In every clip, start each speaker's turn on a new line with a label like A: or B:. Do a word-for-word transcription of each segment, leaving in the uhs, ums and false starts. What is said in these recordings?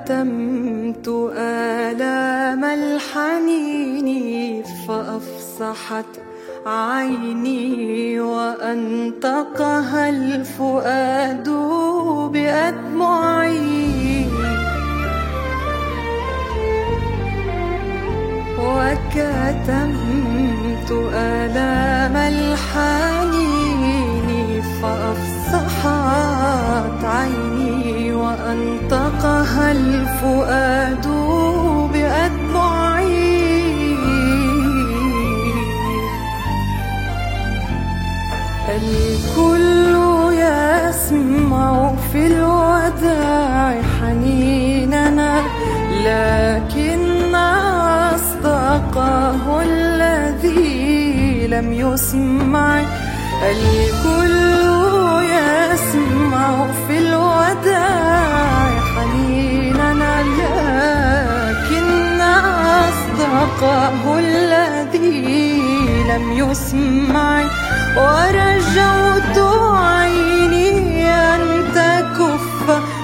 A: كتمت آلام الحنين فأفصحت عيني وأنطقها الفؤاد بأدمعي، وكتمت آلام الحنين فأفصحت عيني وأنطقها الفؤاد بأدمعي. الكل يسمع في الوداع حنيننا، لكن أصدقه الذي لم يسمع. الكل يسمع في الوداع حنيننا، لكن أصدقه الذي لم يسمع. ورجوت عيني أن تكف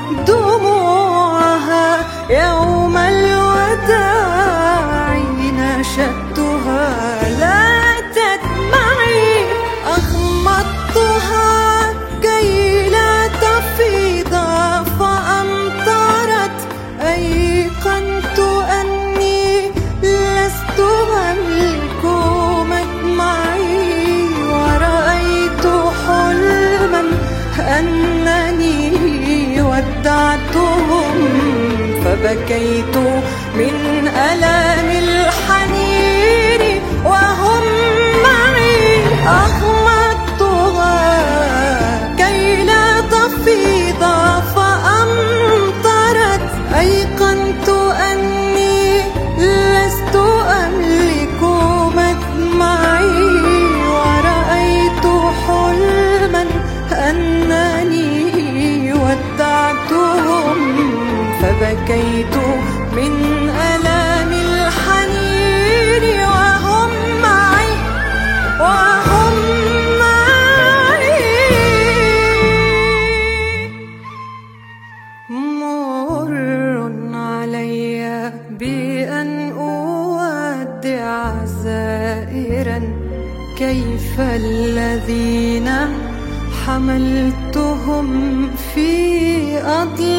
A: دموعها يوم الوداع، نشدتها لا تدمعي. أغمضتها كي لا تفيض فأمطرت، أيقنت أني لست أملك مدمعي. ورأيت حلما أنني ودعتهم فبكيت من ألام الحنين وهم معي. أغمضتها كي لا تفيض فأمطرت، أيقنت أني لست أملك مدمعي. ورأيت حلما أنني ودعتهم فبكيت من ألام الحنين وهم معي وهم معي. مر علي بأن أودع زائرا، كيف الذين حملتهم في أضلاعي